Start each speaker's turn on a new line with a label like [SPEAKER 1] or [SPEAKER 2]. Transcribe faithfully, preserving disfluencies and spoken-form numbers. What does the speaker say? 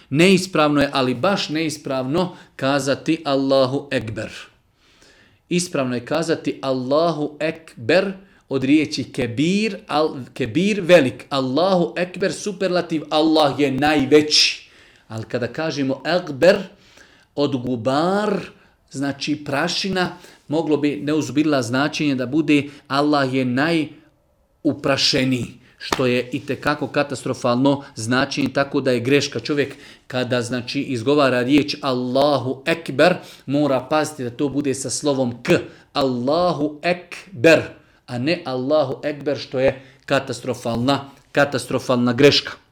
[SPEAKER 1] Neispravno je, ali baš neispravno, kazati Allahu Ekber. Ispravno je kazati Allahu Ekber od riječi kebir, al, kebir velik. Allahu Ekber superlativ, Allah je najveći. Ali kada kažemo Ekber od gubar, znači prašina, moglo bi neuzbila značenje da bude Allah je najuprašeniji, što je itekako katastrofalno značenje, tako da je greška. Čovjek kada znači izgovara riječ Allahu Ekber, mora paziti da to bude sa slovom K. Allahu Ekber, a ne Allahu Ekber, što je katastrofalna, katastrofalna greška.